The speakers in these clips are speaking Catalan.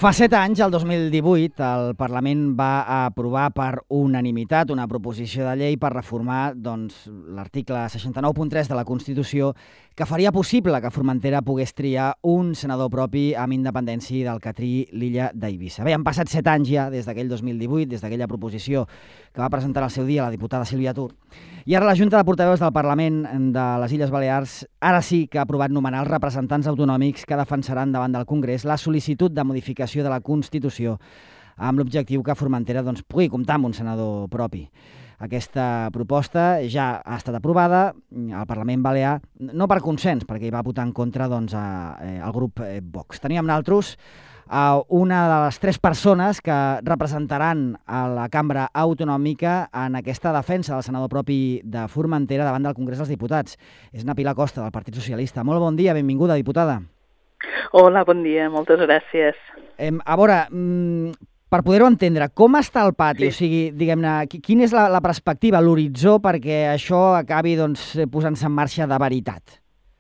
Fa 7 anys, el 2018, el Parlament va aprovar per unanimitat una proposició de llei per reformar l'article 69.3 de la Constitució que faria possible que Formentera pogués triar un senador propi amb independència del que triï l'illa d'Eivissa. Bé, han passat 7 anys ja des d'aquell 2018, des d'aquella proposició que va presentar al seu dia la diputada Sílvia Tur. I ara la Junta de Portaveus del Parlament de les Illes Balears ara sí que ha aprovat nomenar els representants autonòmics que defensaran davant del Congrés la sol·licitud de modificació de la Constitució amb l'objectiu que Formentera pugui comptar amb un senador propi. Aquesta proposta ja ha estat aprovada al Parlament Balear, no per consens, perquè hi va votar en contra el grup Vox. Teníem nosaltres una de les 3 persones que representaran a la cambra autonòmica en aquesta defensa del senador propi de Formentera davant del Congrés dels Diputats. És na Pilar Costa, del Partit Socialista. Molt bon dia, benvinguda, diputada. Hola, bon dia, moltes gràcies. A veure, per poder-ho entendre, com està el pati? Sí. O sigui, diguem-ne, quina és la perspectiva, l'horitzó, perquè això acabi posant-se en marxa de veritat?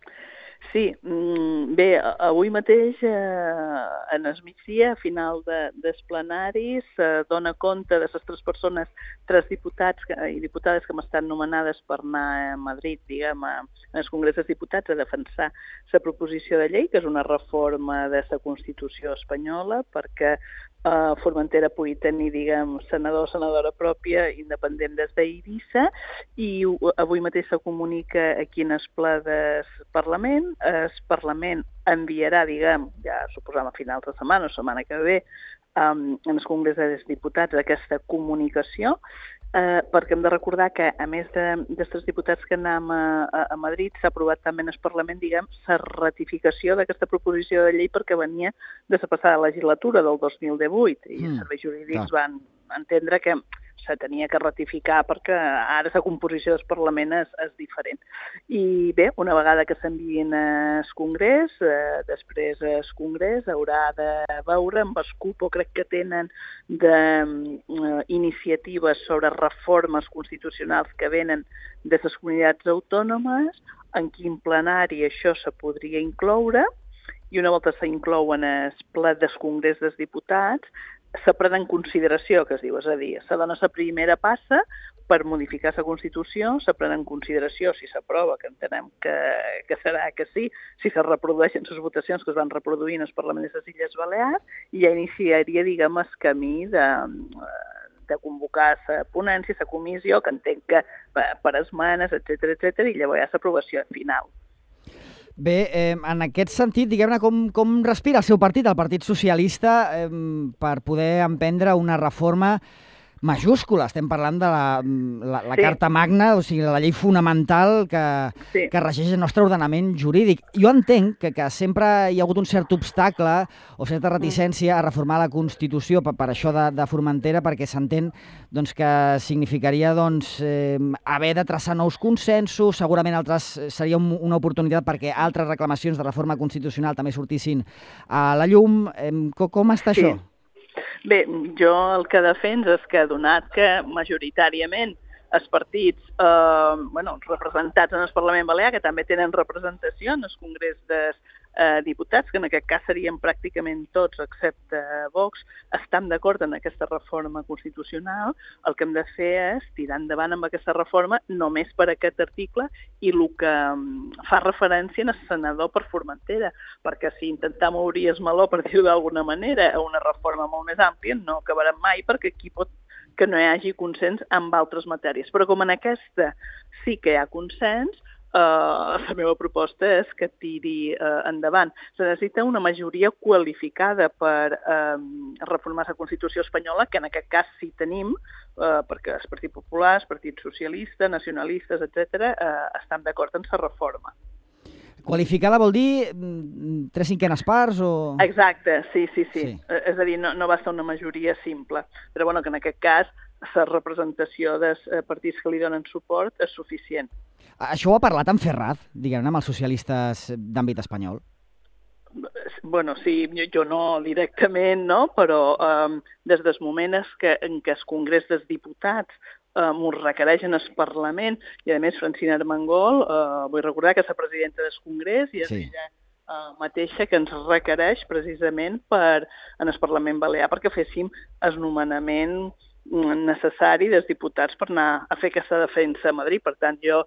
Sí, bé, avui mateix, en el migdia, a final dels plenaris, dona compte de les 3 persones, 3 diputats i diputades que han estat nomenades per anar a Madrid, diguem, en el Congrés dels Diputats a defensar la proposició de llei, que és una reforma de la Constitució espanyola, perquè Formentera pugui tenir, diguem, senador o senadora pròpia independent des d'Eivissa, i avui mateix se comunica aquí en el ple del Parlament. El Parlament enviarà, diguem, ja suposam a finals de setmana o setmana que ve, en el Congrés dels Diputats aquesta comunicació, perquè hem de recordar que, a més dels 3 diputats que anem a Madrid, s'ha aprovat també en el Parlament, diguem, la ratificació d'aquesta proposició de llei perquè venia de la passada legislatura del 2018 i els serveis jurídics van entendre que se tenia que ratificar perquè ara la composició del Parlament és diferent. I bé, una vegada que s'envien al Congrés, després el Congrés haurà de veure amb el cupo, crec que tenen d'iniciatives sobre reformes constitucionals que venen de les comunitats autònomes, en quin plenari això se podria incloure, i una volta s'inclou en el ple del Congrés dels Diputats, se pren en consideració, que es diu, és a dir, se dona la primera passa per modificar la Constitució, se pren en consideració si s'aprova, que entenem que serà que sí, si se reprodueixen les votacions que es van reproduir en el Parlament de les Illes Balears, i ja iniciaria, diguem, el camí de convocar la ponència, la comissió, que entenc que per esmenes, etc, i llavors hi ha l'aprovació final. Bé, en aquest sentit, diguem-ne, com respira el seu partit, el Partit Socialista, per poder emprendre una reforma majúscula? Estem parlant de la Carta Magna, o sigui, la llei fonamental que regeix el nostre ordenament jurídic. Jo entenc que sempre hi ha hagut un cert obstacle o certa reticència a reformar la Constitució per això de Formentera, perquè s'entén que significaria haver de traçar nous consensos, segurament altres seria una oportunitat perquè altres reclamacions de reforma constitucional també sortissin a la llum. Com està això? Bé, jo el que defenso és que, donat que majoritàriament els partits representats en el Parlament Balear, que també tenen representació en el Congrés dels Diputats, que en aquest cas serien pràcticament tots, excepte Vox, estan d'acord en aquesta reforma constitucional, el que hem de fer és tirar endavant amb aquesta reforma només per aquest article i el que fa referència al senador per Formentera, perquè si intentam obrir el meló, per dir-ho d'alguna manera, a una reforma molt més àmplia, no acabarem mai, perquè aquí pot que no hi hagi consens en altres matèries. Però com en aquesta sí que hi ha consens, la meva proposta és que tiri endavant. Se necessita una majoria qualificada per reformar la Constitució espanyola, que en aquest cas sí tenim, perquè el Partit Popular, el Partit Socialista, nacionalistes, etc., estan d'acord en la reforma. Qualificada vol dir 3/5 parts o...? Exacte, sí. És a dir, no va ser una majoria simple, però que en aquest cas la representació dels partits que li donen suport és suficient. Això ho ha parlat en Ferraz, diguem-ne, amb els socialistes d'àmbit espanyol? Sí, jo no directament, no, però des del moment en què el Congrés dels Diputats m'ho requereixen el Parlament, i a més Francina Armengol, vull recordar que és la presidenta del Congrés i és ella mateixa que ens requereix precisament en el Parlament Balear perquè féssim el nomenament necessari dels diputats per anar a fer aquesta defensa a Madrid. Per tant, jo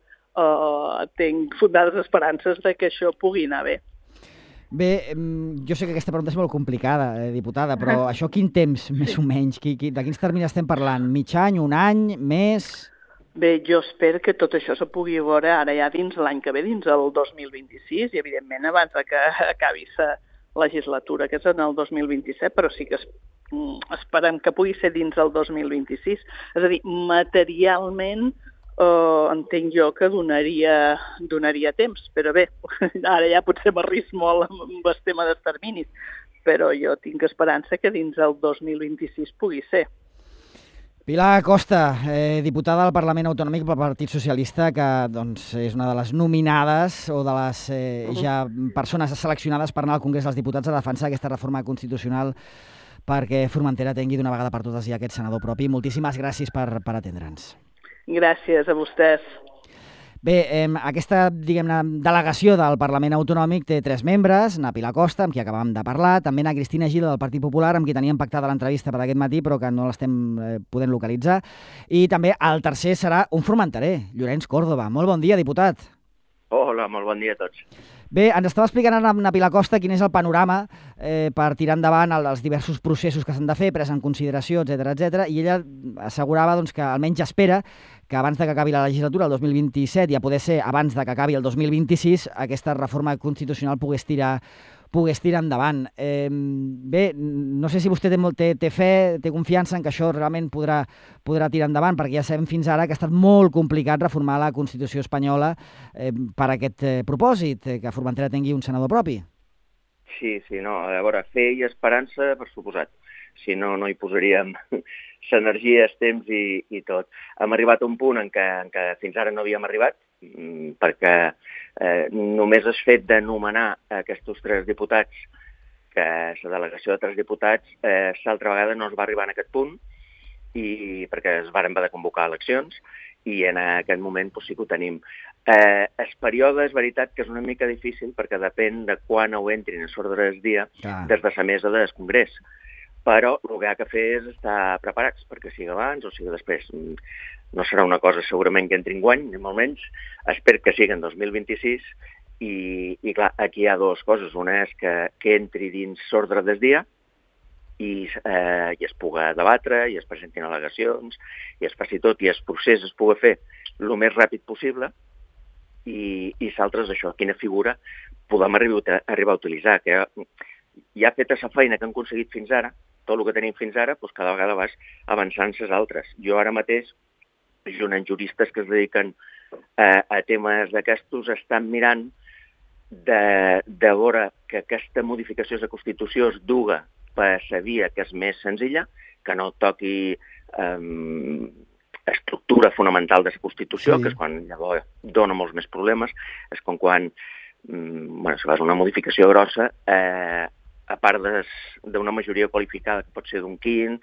tinc fundades esperances de que això pugui anar bé. Bé, jo sé que aquesta pregunta és molt complicada, diputada, però això quin temps, més o menys? De quins termes estem parlant? Mig any, un any, més? Bé, jo espero que tot això se pugui veure ara ja dins l'any que ve, dins el 2026, i evidentment abans que acabi la legislatura, que és en el 2027, però sí que esperem que pugui ser dins el 2026. És a dir, materialment entenc jo que donaria temps, però bé, ara ja potser m'arrisc molt amb el tema dels terminis, però jo tinc esperança que dins el 2026 pugui ser. Pilar Costa, diputada del Parlament Autonòmic pel Partit Socialista, que doncs, és una de les nominades o de les ja persones seleccionades per anar al Congrés dels Diputats a defensar aquesta reforma constitucional perquè Formentera tingui d'una vegada per totes ja aquest senador propi. Moltíssimes gràcies per atendre'ns. Gràcies a vostès. Bé, aquesta, diguem-ne, delegació del Parlament Autonòmic té 3 membres, na Pilar Costa, amb qui acabàvem de parlar, també na Cristina Gila del Partit Popular, amb qui teníem pactada l'entrevista per aquest matí, però que no l'estem podent localitzar, i també el tercer serà un formenterer, Llorenç Córdoba. Molt bon dia, diputat. Hola, molt bon dia a tots. Bé, ens estava explicant a na Pilar Costa quin és el panorama per tirar endavant els diversos processos que s'han de fer, pres en consideració, etc, i ella assegurava doncs, que almenys espera que abans de que acabi la legislatura, el 2027, i a poder ser abans de que acabi el 2026, aquesta reforma constitucional pogués tirar endavant. Bé, no sé si vostè té fe, té confiança en que això realment podrà tirar endavant, perquè ja sabem fins ara que ha estat molt complicat reformar la Constitució espanyola per aquest propòsit, que Formentera tingui un senador propi. Sí, no, a veure, fe i esperança, per suposat. Si no, no hi posaríem l'energia, el temps i tot. Hem arribat a un punt en què fins ara no havíem arribat, perquè només el fet de nomenar aquests 3 diputats, que la delegació de 3 diputats, l'altra vegada no es va arribar en aquest punt, i perquè es varen haver de convocar eleccions, i en aquest moment sí que ho tenim. El període és veritat que és una mica difícil perquè depèn de quan ho entrin a l'ordre del dia des de la mesa del Congrés. Però el que ha de fer és estar preparats, perquè sigui abans o sigui després. No serà una cosa segurament que entri enguany, ni molt menys. Espero que sigui en 2026 i clar, aquí hi ha 2 coses. Una és que entri dins l'ordre del dia i es puga debatre, i es presentin al·legacions, i es faci tot, i el procés es pugui fer el més ràpid possible, i l'altre és això, quina figura podem arribar a utilitzar, que ja feta la feina que han aconseguit fins ara, tot el que tenim fins ara, doncs cada vegada vas avançant les altres. Jo ara mateix, junt amb juristes que es dediquen a temes d'aquestos, estan mirant de veure que aquesta modificació de la Constitució es duga per la via que és més senzilla, que no toqui estructura fonamental de la Constitució, que és quan llavors dona molts més problemes, és com quan si fas una modificació grossa, a part d'una majoria qualificada, que pot ser d'un quint,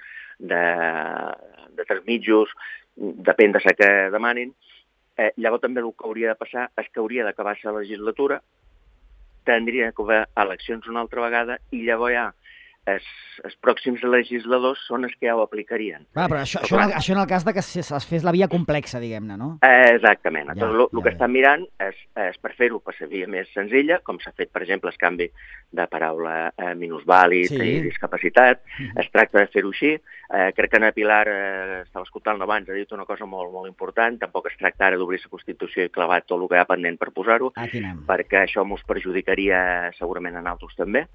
de 3 mitjos, depèn de la que demanin, llavors també el que hauria de passar és que hauria d'acabar la legislatura, tindria que haver eleccions una altra vegada, i llavors ja els pròxims legisladors són els que ja ho aplicarien. Però això en el cas de que es fes la via complexa, diguem-ne, no? Exactament. El que estan mirant és per fer-ho per la via més senzilla, com s'ha fet, per exemple, el canvi de paraula minusvàlid i discapacitat. Es tracta de fer-ho així. Crec que Ana Pilar, estava escoltant abans, ha dit una cosa molt, molt important. Tampoc es tracta ara d'obrir la Constitució i clavar tot el que hi ha pendent per posar-ho, perquè això ens perjudicaria segurament a nosaltres també.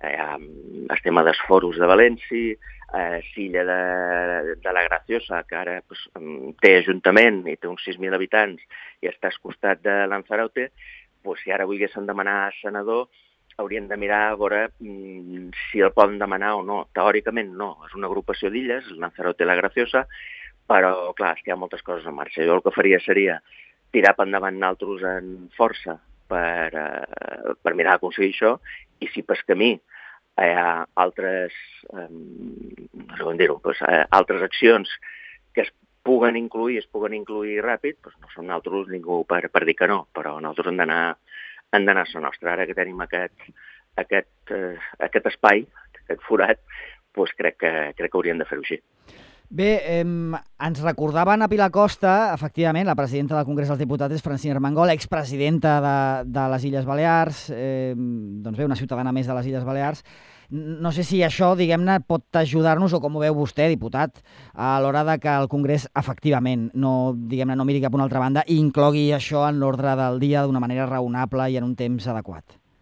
El tema dels foros de València, l'illa de la Graciosa, que ara té ajuntament i té uns 6.000 habitants i està al costat de Lanzarote, si ara volguessin demanar senador, haurien de mirar a veure si el poden demanar o no. Teòricament no, és una agrupació d'illes, Lanzarote i la Graciosa, però clar, és que hi ha moltes coses en marxa. Jo el que faria seria tirar per endavant altres en força per mirar d'aconseguir això, i si per camí hi ha altres, no sé com dir-ho, altres accions que es puguen incluir ràpid, no som nosaltres ningú per dir que no, però nosaltres hem d'anar han d'anar a la nostra. Ara que tenim aquest espai, aquest forat, doncs crec que hauríem de fer-ho així. Bé, ens recordaven a Pilar Costa, efectivament, la presidenta del Congrés dels Diputats és Francina Armengol, expresidenta de les Illes Balears, doncs bé, una ciutadana més de les Illes Balears. No sé si això, diguem-ne, pot ajudar-nos, o com ho veu vostè, diputat, a l'hora de que el Congrés, efectivament, no miri cap a una altra banda i inclogui això en l'ordre del dia d'una manera raonable i en un temps adequat.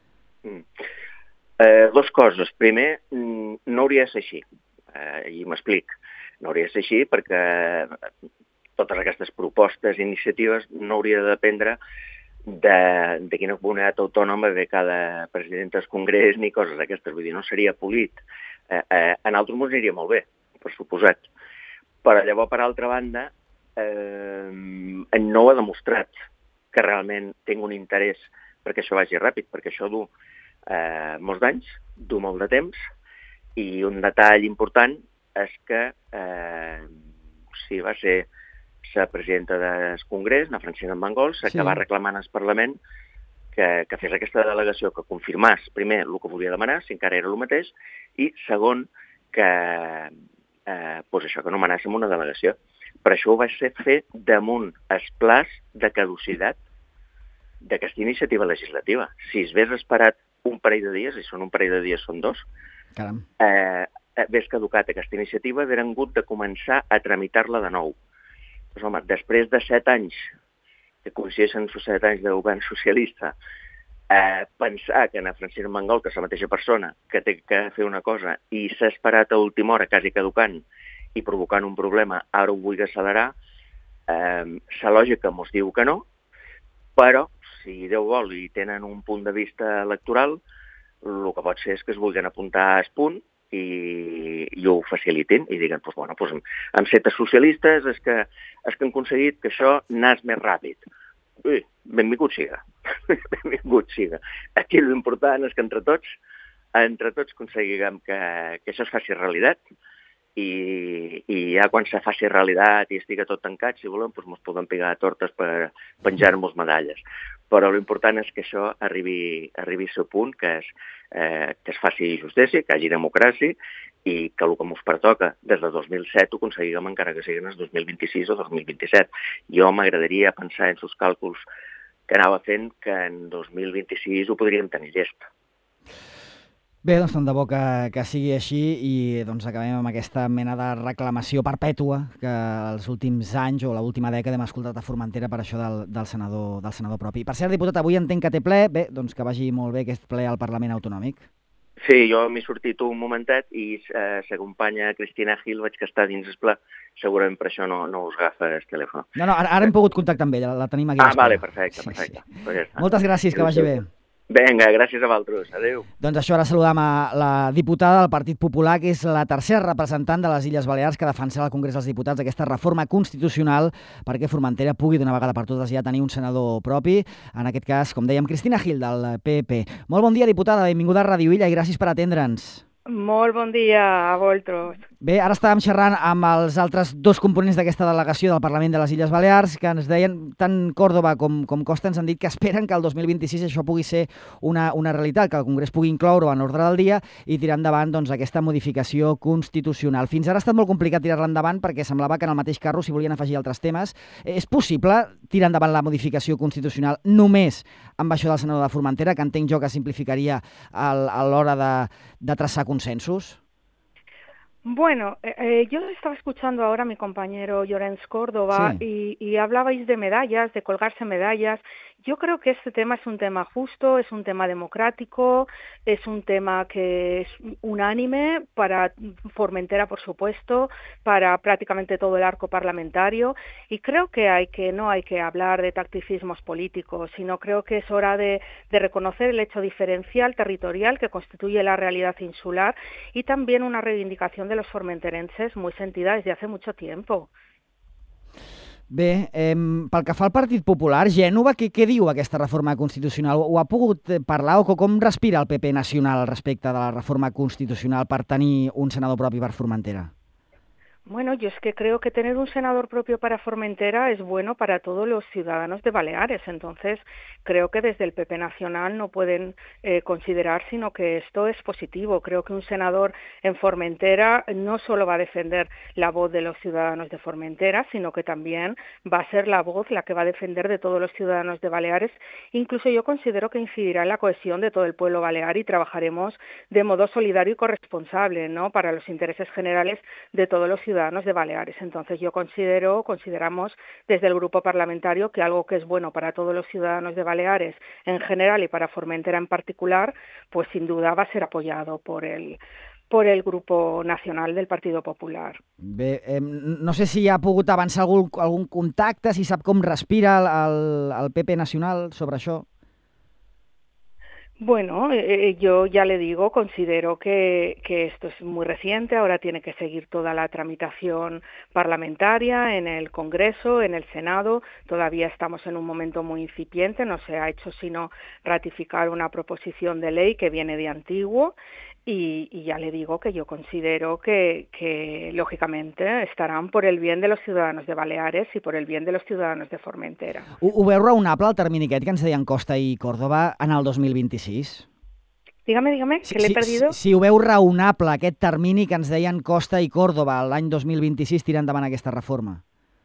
Dos coses. Primer, no hauria de ser així, i m'explic. No hauria de ser així perquè totes aquestes propostes i iniciatives no hauria de dependre de quina comunitat autònoma ve cada president del Congrés ni coses d'aquestes. Vull dir, no seria polit. A nosaltres ens aniria molt bé, per suposat. Però llavors, per altra banda, no ho ha demostrat que realment tingui un interès perquè això vagi ràpid, perquè això du molts d'anys, du molt de temps, i un detall important és que va ser la presidenta del Congrés, la Francina Armengol, que va reclamar al Parlament que fes aquesta delegació, que confirmés, primer, el que volia demanar, si encara era el mateix, i segon, que que nomenàssim una delegació. Per això ho va ser fer damunt el plaç de caducitat d'aquesta iniciativa legislativa. Si es hagués esperat un parell de dies, i són un parell de dies, són dos, hagués caducat aquesta iniciativa, hagueren hagut de començar a tramitar-la de nou. Doncs, home, després de 7 anys, que coincideixen els 7 anys de govern socialista, pensar que a Francina Armengol, que és la mateixa persona, que té que fer una cosa, i s'ha esperat a última hora, quasi caducant, i provocant un problema, ara ho vull accelerar, la lògica ens diu que no, però, si Déu vol i tenen un punt de vista electoral, el que pot ser és que es vulguin apuntar al punt i ho facilitin i diguen, amb 7 socialistes és que han aconseguit que això anés més ràpid. Ui, benvingut siga. Benvingut siga. Aquí l'important és que entre tots aconseguim que això es faci realitat i ja quan se faci realitat i estigui tot tancat, si volem, ens podem pegar a tortes per penjar-nos medalles. Però l'important és que això arribi a el punt que es faci justícia, que hi hagi democràcia i que el que ens pertoca des de 2007 ho aconseguim encara que siguin el 2026 o 2027. Jo m'agradaria pensar en els càlculs que anava fent que en 2026 ho podríem tenir llest. Bé, doncs tant de bo que sigui així i doncs acabem amb aquesta mena de reclamació perpètua que els últims anys o l'última dècada hem escoltat a Formentera per això del senador propi. Per cert, diputat, avui entenc que té ple. Bé, doncs que vagi molt bé aquest ple al Parlament Autonòmic. Sí, jo m'he sortit un momentet i la companya Cristina Gil vaig que està dins el ple. Segurament per això no us agafa el telèfon. No, ara hem pogut contactar amb ella, la tenim aquí. Vale, perfecte. Sí. Moltes gràcies, que vagi bé. Vinga, gràcies a vosaltres. Adéu. Doncs això, ara saludam a la diputada del Partit Popular, que és la tercera representant de les Illes Balears que defensarà al Congrés dels Diputats aquesta reforma constitucional perquè Formentera pugui d'una vegada per totes ja tenir un senador propi. En aquest cas, com dèiem, Cristina Gil, del PP. Molt bon dia, diputada. Benvinguda a Ràdio Illa i gràcies per atendre'ns. Molt bon dia a vosaltres. Bé, ara estàvem xerrant amb els altres dos components d'aquesta delegació del Parlament de les Illes Balears que ens deien, tant Còrdova com Costa ens han dit que esperen que el 2026 això pugui ser una realitat, que el Congrés pugui incloure-ho en l'ordre del dia i tirar endavant doncs, aquesta modificació constitucional. Fins ara ha estat molt complicat tirar-la endavant perquè semblava que en el mateix carro s'hi volien afegir altres temes. És possible tirar endavant la modificació constitucional només amb això del senador de Formentera, que entenc jo que simplificaria a l'hora de traçar consensos? Bueno, yo estaba escuchando ahora a mi compañero Llorenç Córdoba y hablabais de medallas, de colgarse medallas. Yo creo que este tema es un tema justo, es un tema democrático, es un tema que es unánime para Formentera, por supuesto, para prácticamente todo el arco parlamentario, y creo que no hay que hablar de tacticismos políticos, sino creo que es hora de reconocer el hecho diferencial territorial que constituye la realidad insular y también una reivindicación de los formenterenses muy sentida desde hace mucho tiempo. Bé, pel que fa al Partit Popular, Gènova, què diu aquesta reforma constitucional? Ho ha pogut parlar o com respira el PP nacional respecte de la reforma constitucional per tenir un senador propi per Formentera? Bueno, yo es que creo que tener un senador propio para Formentera es bueno para todos los ciudadanos de Baleares. Entonces, creo que desde el PP Nacional no pueden considerar sino que esto es positivo. Creo que un senador en Formentera no solo va a defender la voz de los ciudadanos de Formentera, sino que también va a ser la voz la que va a defender de todos los ciudadanos de Baleares. Incluso yo considero que incidirá en la cohesión de todo el pueblo balear y trabajaremos de modo solidario y corresponsable, ¿no?, para los intereses generales de todos los ciudadanos de Baleares. Entonces yo consideramos desde el grupo parlamentario que algo que es bueno para todos los ciudadanos de Baleares en general y para Formentera en particular, pues sin duda va a ser apoyado por el grupo nacional del Partido Popular. Bé, no sé si ha pogut avançar algun contacte, si sap com respira el PP nacional sobre això. Bueno, yo ya le digo, considero que esto es muy reciente, ahora tiene que seguir toda la tramitación parlamentaria en el Congreso, en el Senado, todavía estamos en un momento muy incipiente, no se ha hecho sino ratificar una proposición de ley que viene de antiguo y ya le digo que yo considero que lógicamente estarán por el bien de los ciudadanos de Baleares y por el bien de los ciudadanos de Formentera. Ho veu raonable el termini aquest que ens deien Costa i Córdoba en el 2026? Dígame, que l'he perdido. Si ho veu raonable aquest termini que ens deien Costa i Córdoba l'any 2026 tirant endavant aquesta reforma?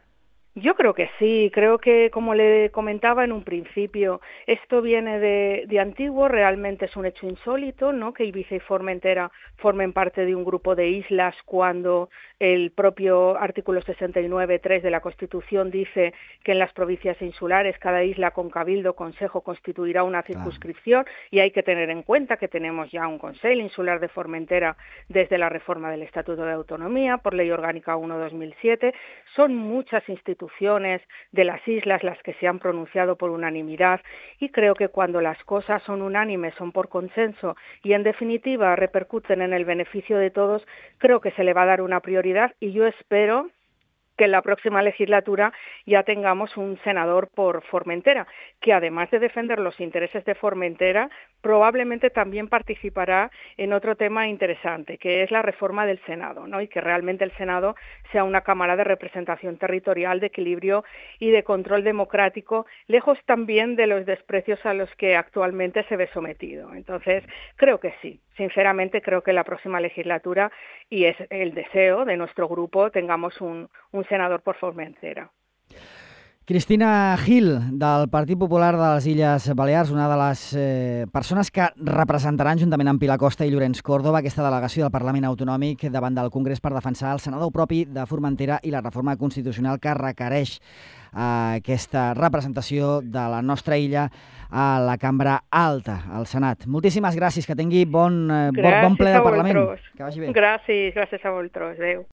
Yo creo que sí, creo que como le comentaba en un principio, esto viene de antiguo, realmente es un hecho insólito, ¿no?, que Ibiza y Formentera formen parte de un grupo de islas cuando el propio artículo 69.3 de la Constitución dice que en las provincias insulares cada isla con cabildo, consejo constituirá una circunscripción y hay que tener en cuenta que tenemos ya un Consell Insular de Formentera desde la reforma del Estatuto de Autonomía por Ley Orgánica 1/2007, son muchas instituciones de las islas las que se han pronunciado por unanimidad y creo que cuando las cosas son unánimes, son por consenso y en definitiva repercuten en el beneficio de todos, creo que se le va a dar una prioridad y yo espero que en la próxima legislatura ya tengamos un senador por Formentera, que además de defender los intereses de Formentera, probablemente también participará en otro tema interesante, que es la reforma del Senado, ¿no?, y que realmente el Senado sea una cámara de representación territorial, de equilibrio y de control democrático, lejos también de los desprecios a los que actualmente se ve sometido. Entonces, creo que sí. Sinceramente, creo que en la próxima legislatura, y es el deseo de nuestro grupo, tengamos un senador por Formentera. Cristina Gil, del Partit Popular de les Illes Balears, una de les persones que representaran juntament amb Pilar Costa i Llorenç Córdoba aquesta delegació del Parlament Autonòmic davant del Congrés per defensar el senador propi de Formentera i la reforma constitucional que requereix aquesta representació de la nostra illa a la Cambra Alta, al Senat. Moltíssimes gràcies, que tingui bon ple de Parlament. Que vagi bé. Gràcies a vosaltres. Adéu.